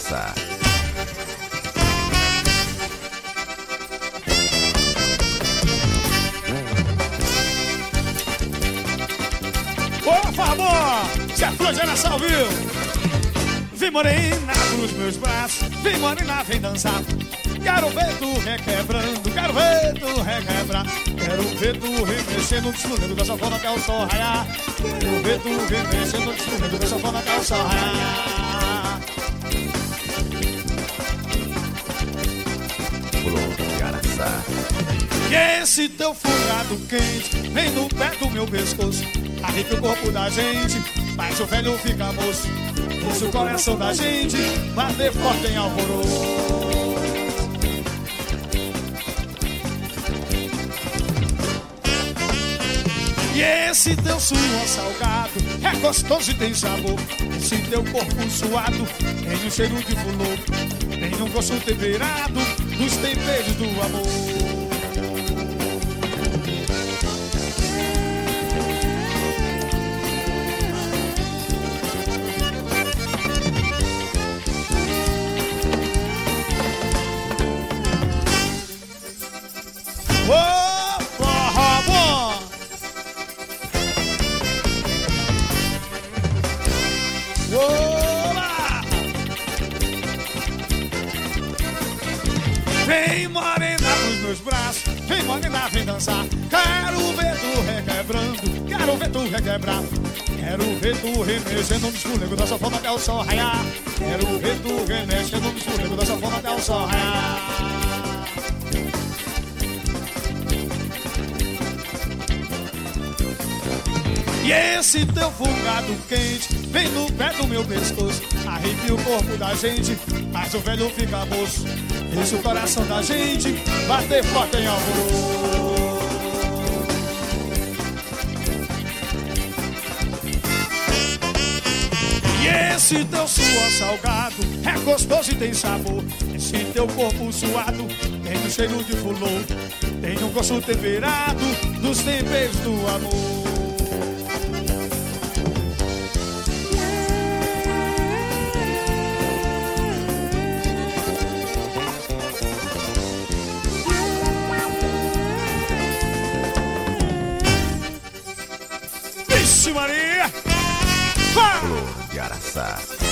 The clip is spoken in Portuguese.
Araçá. Por favor, se a flor de Araçá, viu? Vem morena nos meus braços, vem morena, vem dançar. Quero ver tu requebrando, quero ver tu requebrar. Quero ver tu remexendo no instrumento da sanfona até o sol raiar. Quero ver tu remexendo no instrumento da sanfona até o sol raiar. Flor de Araçá. E esse teu fungado quente vem no pé do meu pescoço, arrepia o corpo da gente, mas o velho fica moço. Diz o coração da gente bater forte em alvoroço. E esse teu suor salgado é gostoso e tem sabor. Esse teu corpo suado tem um cheiro de fulô, tem um gosto temperado dos temperos do amor. Vem morena nos meus braços, vem morena, vem dançar. Quero ver tu requebrando, quero ver tu requebrar. Quero ver tu remexendo no esfurego da sanfona até o sol raiar. Quero ver tu remexendo no esfurego da sanfona até o sol raiar. E esse teu fungado quente vem no pé do meu pescoço, arrepia o corpo da gente, mas o velho fica moço. Deixa o coração da gente bater forte em amor. E esse teu suor salgado é gostoso e tem sabor. Esse teu corpo suado tem um cheiro de fulô, tem um gosto temperado dos temperos do amor. Maria! Flor de Araçá.